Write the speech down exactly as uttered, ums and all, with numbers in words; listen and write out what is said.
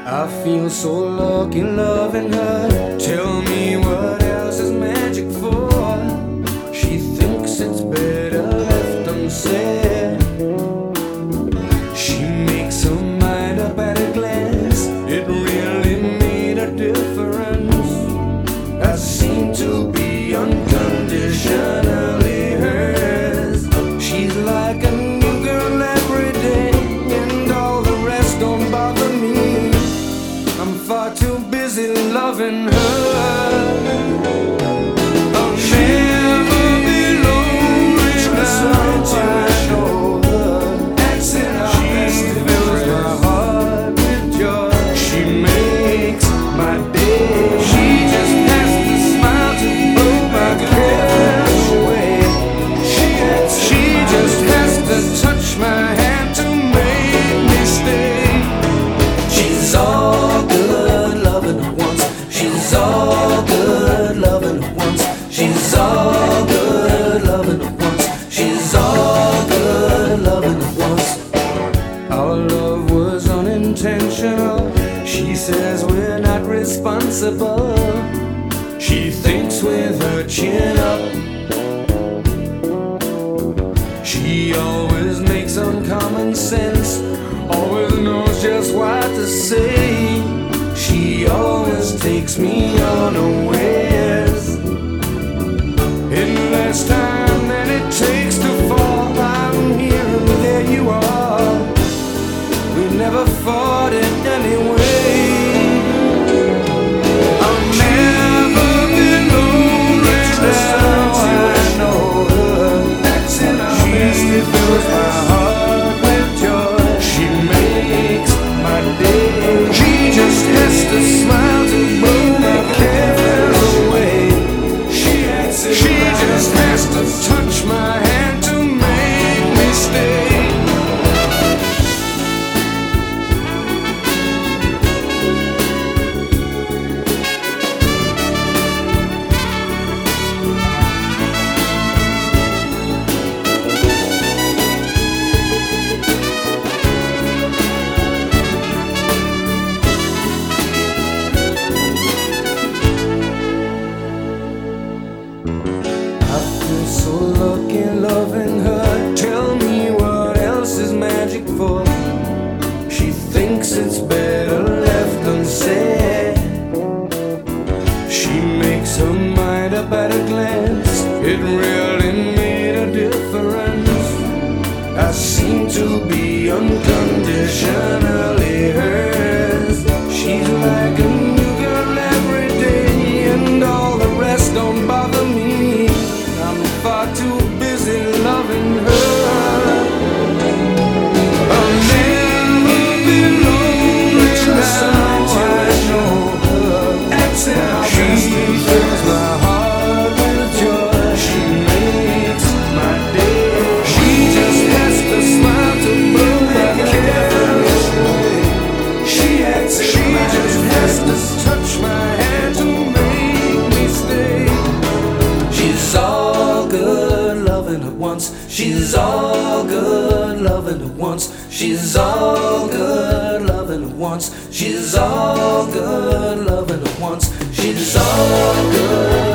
I feel so lucky loving her. Tell me what else is magic for? She thinks it's better left unsaid. She makes her mind up at a glance. It really made a difference. I seem to be unconditionally hers. She's like a new girl every day, and all the rest don't bother me. I'm far too busy loving her. I'll never be lonely without you. I know her. That's it. She fills my heart with joy. She makes my day. She just has to smile to blow my cares away. She, she just has to touch my hand to make me stay. She's all good loving at once. She's all good loving at once. She's all good loving at once. She's all good loving at once. Our love was unintentional. She says we're not responsible. She thinks with her chin up. She always makes uncommon sense. Always knows just what to say. She always takes me unawares. In less time than it takes to fall, I'm here and there you are. We never fought it anyway. I'll never be lonely now. I know her. That's in our She fills my heart with joy. She makes my day. She just has to smile to blow my cares away. She, she just has to touch my hand to make me stay. I feel so lucky loving her. Tell me what else is magic for? She thinks it's better left unsaid. She makes her mind up at a glance. It really made a difference. I seem to be unconditionally hers. She's like a new girl every day, and all the rest don't bother me. I'm far too busy loving her. I'll never be lonely without you. I know her. That's it. She fills my heart with joy. She makes my day. She just has to smile to blow my cares away. She, she just has to touch my hand to make me stay. She's all good loving at once. She's all good loving at once. She's all good loving at once. She's all good loving at once. She's all good.